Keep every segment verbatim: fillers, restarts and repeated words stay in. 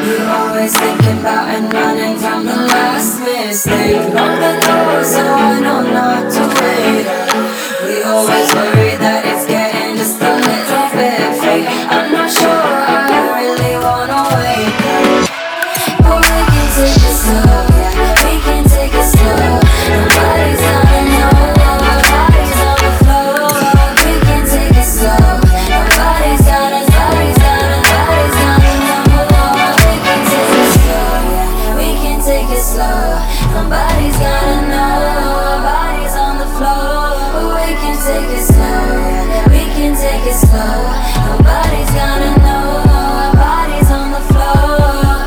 We always thinking about and running from the last mistake. Lock the door so I know not to wait. We always worry that it's getting just a little bit fake. I'm not sure I really wanna wait, but we can take it slow, yeah. We can take it slow. Nobody's gonna know. Nobody's on the floor. We can take it slow. Nobody's gonna, nobody's gonna, nobody's gonna know. We can take it slow, yeah. We can take it slow. Nobody's gonna know. Nobody's on the floor. But we can take it slow, yeah. We can take it slow. Nobody's gonna know. Nobody's on the floor.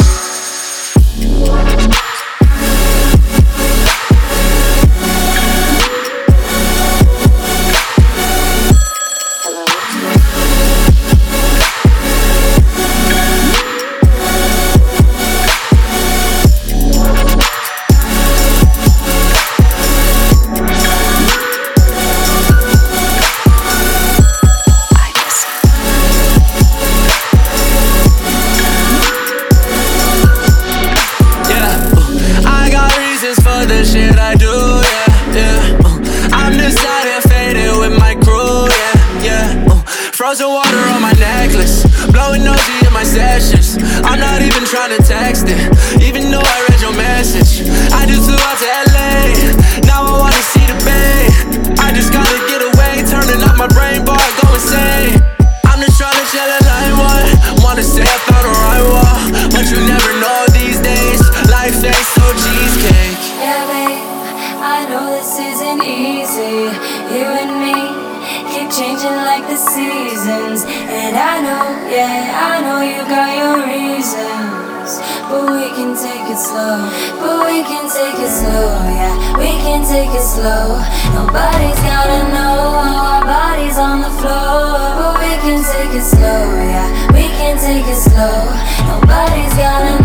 The shit I do, yeah, yeah. Uh, I'm decided, faded with my crew, yeah, yeah. Uh, frozen water on my necklace, blowing nosy in my sessions. I'm not even trying to text it, even though I read your message. I just flew out to L A, now I wanna see the bay. I just gotta get away, turning up my brain bar, go insane. I'm just trying to chill a line one, wanna say I found a right one, but you never know these days. Life ain't so cheesecake. Yeah, babe, I know this isn't easy. You and me keep changing like the seasons. And I know, yeah, I know you got your reasons. But we can take it slow. But we can take it slow, yeah. We can take it slow. Nobody's gotta know our bodies on the floor. But we can take it slow, yeah. We can take it slow. Nobody's gotta know.